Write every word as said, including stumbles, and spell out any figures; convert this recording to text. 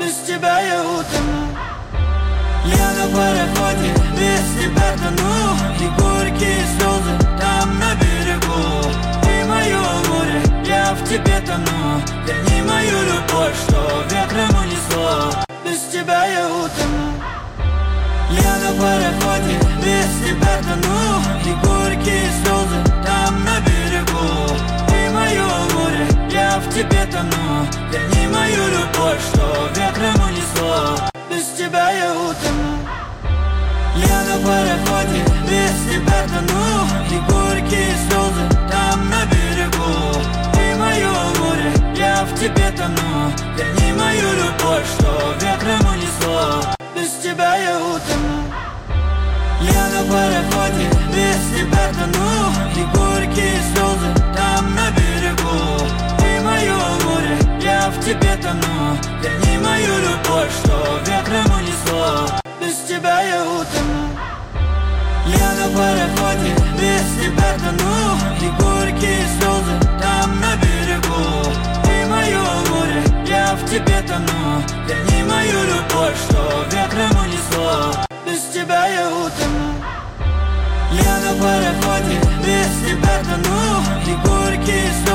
без тебя я утону. Я на пароходе, без тебя тону, и горькие слезы там на берегу. Ты мое море, я в тебе тону. Верни мою любовь, что ветром унесло. Без тебя я утону. Я на пароходе, без тебя тону, и горькие слезы там на берегу. Ты мое море, я в тебе тону. Верни мою любовь, что ветром унесло. Без тебя я утону. Я на пароходе, без тебя тону, и горькие слезы там на берегу. Ты мое море, я в тебе тону. Верни мою любовь, что ветром унесло. Без тебя я утону. Я на пароходе, без тебя тону, и горькие слезы там на берегу. Ты мое море, я в тебе тону. Верни мою любовь, что ветром унесло. Без тебя я утону. Я на пароходе, без тебя тону, и горькие слезы там на берегу. Ты мое море, я в тебе тону. Верни мою любовь, что ветром унесло. Без тебя я утону. Я на пароходе, без тебя тону, и горькие слезы